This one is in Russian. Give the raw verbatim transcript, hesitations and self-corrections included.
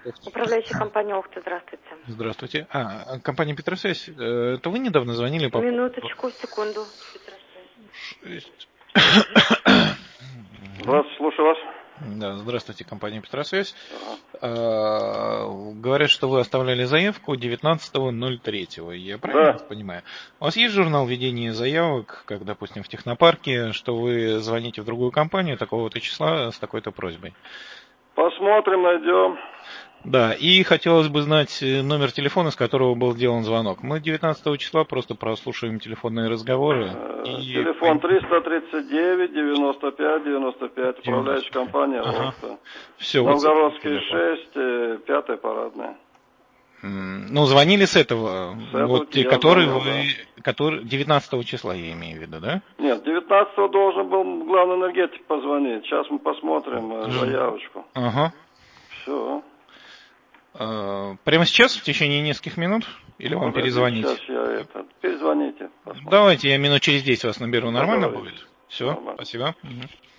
Управляющая компания Охта, здравствуйте. Здравствуйте. А, компания Петросвязь. Это вы недавно звонили по... Минуточку, секунду. Здравствуйте, слушаю вас. Да, здравствуйте, компания Петросвязь. А, говорят, что вы оставляли заявку девятнадцатого ноль третьего. Я правильно Да. понимаю? У вас есть журнал ведения заявок, как, допустим, в технопарке, что вы звоните в другую компанию такого-то числа с такой-то просьбой? Посмотрим, найдем. Да, и хотелось бы знать номер телефона, с которого был сделан звонок. Мы девятнадцатого числа просто прослушаем телефонные разговоры. И... Телефон триста тридцать девять девяносто пять девяносто пять, управляющая компания ага. Охта. Все, Новгородский вот шесть, пятая парадная. Ну, звонили с этого, с этого вот, который звонил, вы, да. который девятнадцатого числа, я имею в виду, да? Нет, девятнадцатого должен был главный энергетик позвонить. Сейчас мы посмотрим заявочку. Ага. Все. Прямо сейчас, в течение нескольких минут? Или вам Подожди, перезвонить? Сейчас я это... Перезвоните. Посмотрим. Давайте, я минут через десять вас наберу. Нормально Договорились. будет? Все, Нормально. спасибо. Угу.